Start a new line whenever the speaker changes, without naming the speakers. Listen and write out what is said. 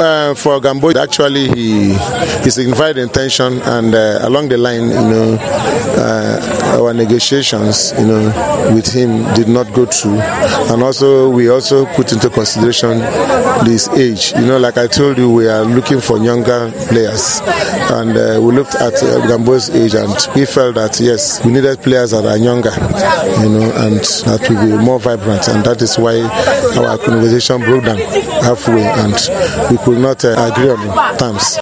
for Gambo, actually he signified intention, and along the line, our negotiations, with him did not go through, and also we also put into consideration this age. Like I told you, we are looking for younger players, and we looked at Gambo's age, and we felt that yes, we needed players that are younger, and that will be more vibrant, and that is why our conversation broke down halfway, and we could not agree on terms.